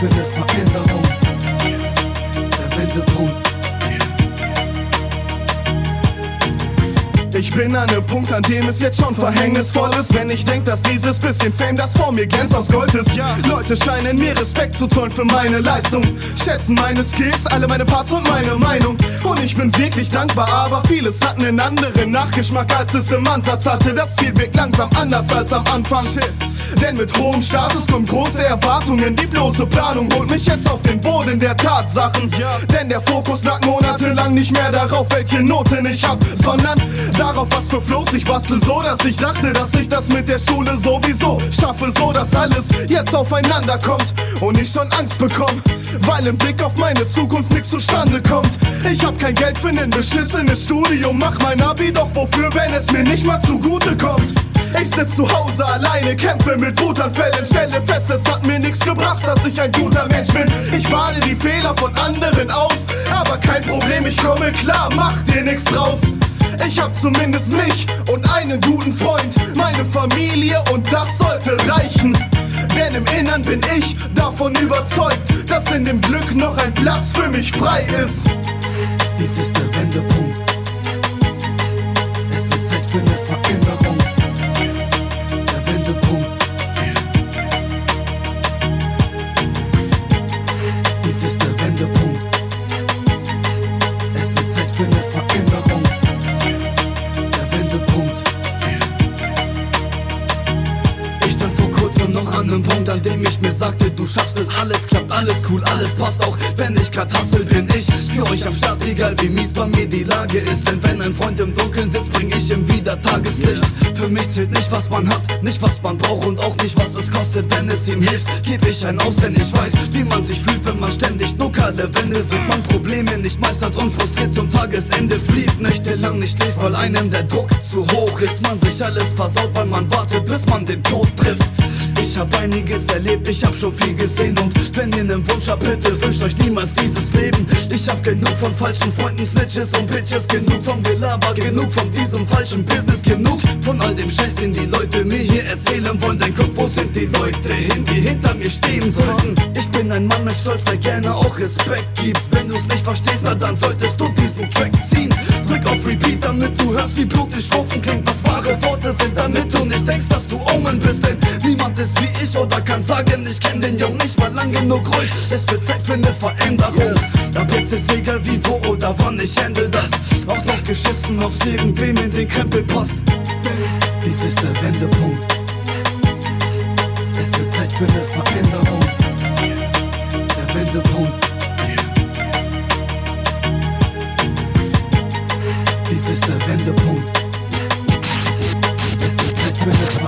für eine Veränderung. Der Wendepunkt. Ich bin an einem Punkt, an dem es jetzt schon verhängnisvoll ist, wenn ich denk, dass dieses bisschen Fame, das vor mir glänzt, aus Gold ist. Leute scheinen mir Respekt zu zollen für meine Leistung, schätzen meine Skills, alle meine Parts und meine Meinung. Und ich bin wirklich dankbar, aber vieles hat einen anderen Nachgeschmack, als es im Ansatz hatte. Das Ziel wirkt langsam anders als am Anfang. Denn mit hohem Status kommen große Erwartungen. Die bloße Planung holt mich jetzt auf den Boden der Tatsachen. Denn der Fokus lag monatelang nicht mehr darauf, welche Noten ich hab, sondern darauf, was für Flows ich bastel. So, dass ich dachte, dass ich das mit der Schule sowieso schaffe. So, dass alles jetzt aufeinander kommt und ich schon Angst bekomme, weil im Blick auf meine Zukunft nichts zustande kommt. Ich hab kein Geld für nen beschissenes Studium, mach mein Abi doch wofür, wenn es mir nicht mal zugute kommt. Ich sitz zu Hause alleine, kämpfe mit Wutanfällen, stelle fest, es hat mir nichts gebracht, dass ich ein guter Mensch bin. Ich bade die Fehler von anderen aus, aber kein Problem, ich komme klar, mach dir nichts draus. Ich hab zumindest mich und einen guten Freund, meine Familie, und das sollte reichen. Denn im Innern bin ich davon überzeugt, dass in dem Glück noch ein Platz für mich frei ist. Dies ist der Wendepunkt. Es wird Zeit für eine Veränderung. Der Wendepunkt. Dies ist der Wendepunkt. Es wird Zeit für eine Veränderung. Der Wendepunkt. Ich stand vor kurzem noch an einem Punkt, an dem ich mir sagte, du schaffst es, alles klappt, alles cool, alles passt, auch wenn ich grad hustle, bin ich für euch am Start, egal wie mies bei mir die Lage ist. Denn wenn ein Freund im Dunkeln sitzt, bring ich ihm wieder Tageslicht. Für mich zählt nicht, was man hat, nicht was man braucht und auch nicht, was es kostet, wenn es ihm hilft. Geb ich einen aus, denn ich weiß, wie man sich fühlt, wenn man ständig nur kahle Wände sind, man Probleme nicht meistert und frustriert zum Tagesende flieht, nächtelang nicht schläft, weil einem der Druck zu hoch ist. Man sich alles versaut, weil man wartet, bis man den Tod trifft. Ich hab einiges erlebt, ich hab schon viel gesehen, und wenn ihr nen Wunsch habt, bitte wünscht euch niemals dieses Leben. Ich hab genug von falschen Freunden, Snitches und Bitches, genug vom Gelaber, genug von diesem falschen Business, genug von all dem Scheiß, den die Leute mir hier erzählen wollen. Denn guck, wo sind die Leute hin, die hinter mir stehen sollten? Ich bin ein Mann mit Stolz, der gerne auch Respekt gibt. Wenn du's nicht verstehst, na dann solltest du diesen Track ziehen. Drück auf Repeat, damit du hörst, wie blutig Strophen klingt, was wahre Worte sind, damit du nicht denkst, dass du Omen bist. Denn niemand ist wie ich oder kann sagen, ich kenn den Jungen, ich war lang genug ruhig. Es wird Zeit für eine Veränderung. Ab jetzt ist egal wie, wo oder wann, ich handle das. Auch drauf geschissen, ob's irgendwem in den Krempel passt. Dies ist der Wendepunkt. Es wird Zeit für eine Veränderung. Der Wendepunkt. Dies ist der Wendepunkt. Es wird Zeit für eine Veränderung.